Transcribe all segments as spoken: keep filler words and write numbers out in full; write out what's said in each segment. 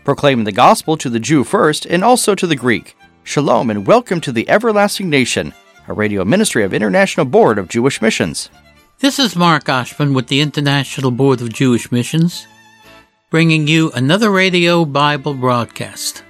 proclaiming the gospel to the Jew first and also to the Greek. Shalom and welcome to the Everlasting Nation, a radio ministry of International Board of Jewish Missions. This is Mark Oshman with the International Board of Jewish Missions, bringing you another radio Bible broadcast.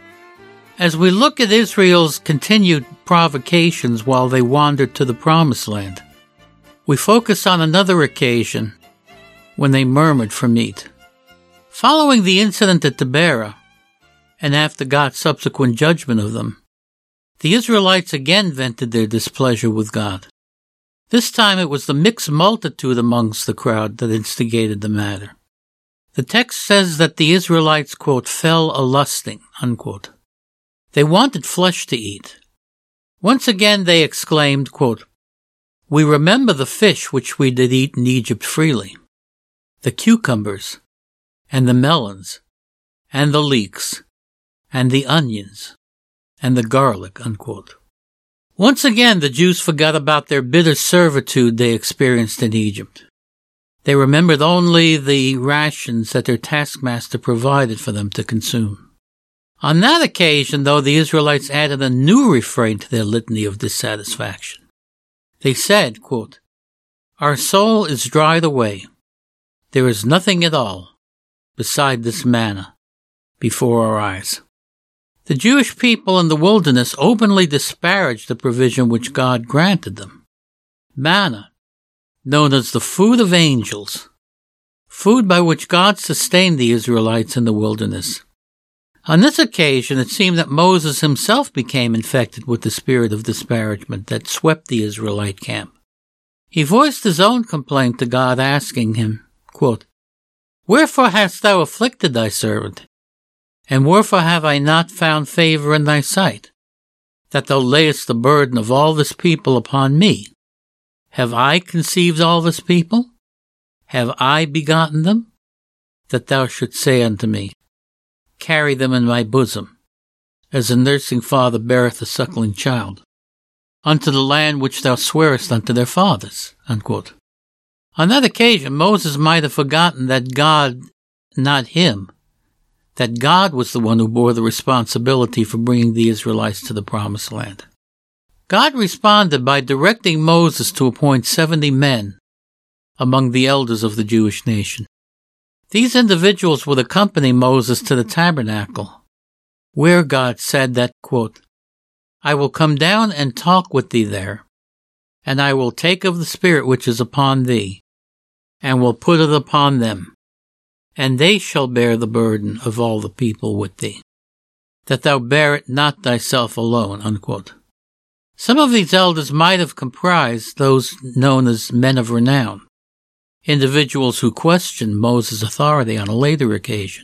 As we look at Israel's continued provocations while they wandered to the Promised Land, we focus on another occasion when they murmured for meat. Following the incident at Taberah, and after God's subsequent judgment of them, the Israelites again vented their displeasure with God. This time it was the mixed multitude amongst the crowd that instigated the matter. The text says that the Israelites, quote, fell a-lusting, unquote. They wanted flesh to eat. Once again they exclaimed, quote, we remember the fish which we did eat in Egypt freely, the cucumbers, and the melons, and the leeks, and the onions, and the garlic, unquote. Once again, the Jews forgot about their bitter servitude they experienced in Egypt. They remembered only the rations that their taskmaster provided for them to consume. On that occasion, though, the Israelites added a new refrain to their litany of dissatisfaction. They said, quote, our soul is dried away. There is nothing at all beside this manna before our eyes. The Jewish people in the wilderness openly disparaged the provision which God granted them. Manna, known as the food of angels, food by which God sustained the Israelites in the wilderness. On this occasion, it seemed that Moses himself became infected with the spirit of disparagement that swept the Israelite camp. He voiced his own complaint to God, asking him, quote, wherefore hast thou afflicted thy servant? And wherefore have I not found favor in thy sight, that thou layest the burden of all this people upon me? Have I conceived all this people? Have I begotten them? That thou shouldst say unto me, carry them in my bosom, as a nursing father beareth a suckling child, unto the land which thou swearest unto their fathers, unquote. On that occasion, Moses might have forgotten that God, not him, that God was the one who bore the responsibility for bringing the Israelites to the Promised Land. God responded by directing Moses to appoint seventy men among the elders of the Jewish nation. These individuals would accompany Moses to the tabernacle, where God said that, quote, I will come down and talk with thee there, and I will take of the Spirit which is upon thee, and will put it upon them, and they shall bear the burden of all the people with thee, that thou bear it not thyself alone, unquote. Some of these elders might have comprised those known as men of renown, individuals who questioned Moses' authority on a later occasion.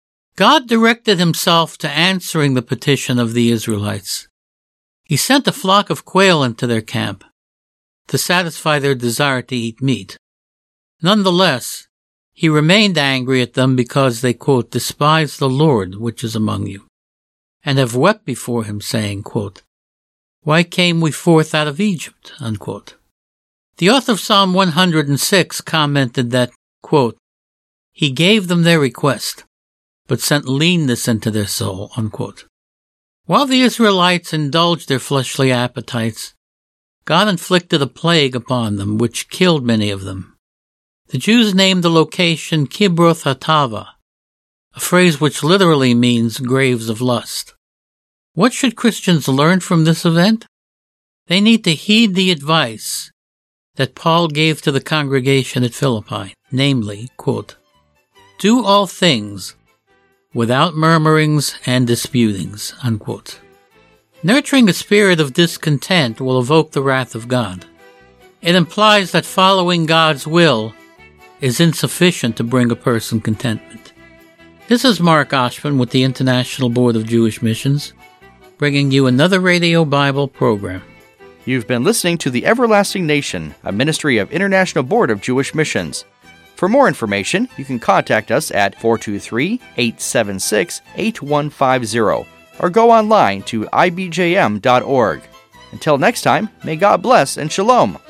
God directed himself to answering the petition of the Israelites. He sent a flock of quail into their camp to satisfy their desire to eat meat. Nonetheless, he remained angry at them because they, quote, despise the Lord which is among you, and have wept before him, saying, quote, why came we forth out of Egypt, unquote. The author of Psalm one hundred six commented that, quote, he gave them their request, but sent leanness into their soul, unquote. While the Israelites indulged their fleshly appetites, God inflicted a plague upon them, which killed many of them. The Jews named the location Kibroth Hatava, a phrase which literally means graves of lust. What should Christians learn from this event? They need to heed the advice that Paul gave to the congregation at Philippi, namely, quote, do all things without murmurings and disputings, unquote. Nurturing a spirit of discontent will evoke the wrath of God. It implies that following God's will is insufficient to bring a person contentment. This is Mark Oshman with the International Board of Jewish Missions, bringing you another Radio Bible program. You've been listening to The Everlasting Nation, a ministry of International Board of Jewish Missions. For more information, you can contact us at four two three, eight seven six, eight one five zero or go online to I B J M dot org. Until next time, may God bless and shalom.